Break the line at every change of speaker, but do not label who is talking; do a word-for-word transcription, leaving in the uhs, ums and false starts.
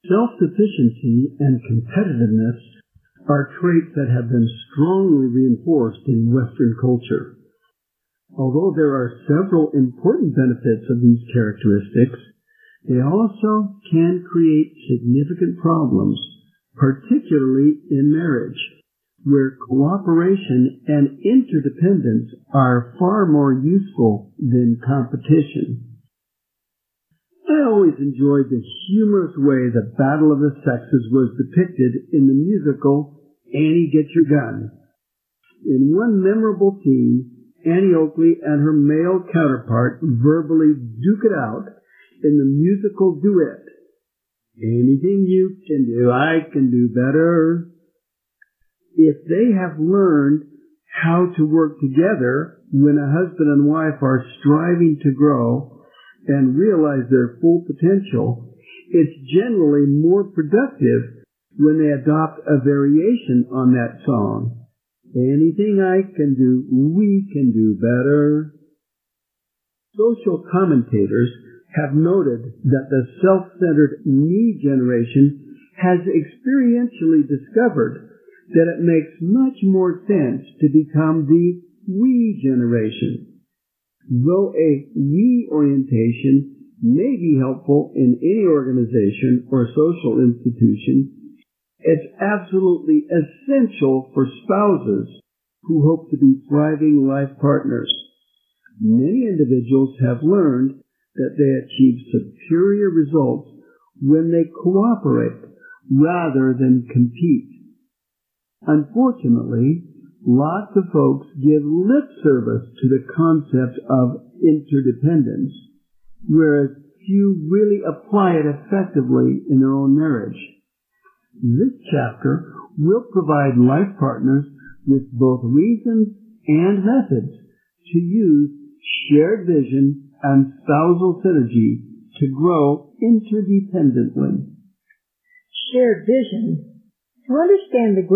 Self-sufficiency and competitiveness are traits that have been strongly reinforced in Western culture. Although there are several important benefits of these characteristics, they also can create significant problems, particularly in marriage, where cooperation and interdependence are far more useful than competition. I always enjoyed the humorous way the Battle of the Sexes was depicted in the musical Annie, Get Your Gun. In one memorable scene, Annie Oakley and her male counterpart verbally duke it out in the musical duet. Anything you can do, I can do better. If they have learned how to work together when a husband and wife are striving to grow and realize their full potential, it's generally more productive when they adopt a variation on that song. Anything I can do, we can do better. Social commentators have noted that the self-centered me generation has experientially discovered that it makes much more sense to become the we generation. Though a we orientation may be helpful in any organization or social institution, it's absolutely essential for spouses who hope to be thriving life partners. Many individuals have learned that they achieve superior results when they cooperate rather than compete. Unfortunately, lots of folks give lip service to the concept of interdependence, whereas few really apply it effectively in their own marriage. This chapter will provide life partners with both reasons and methods to use shared vision and spousal synergy to grow interdependently.
Shared vision. To understand the growth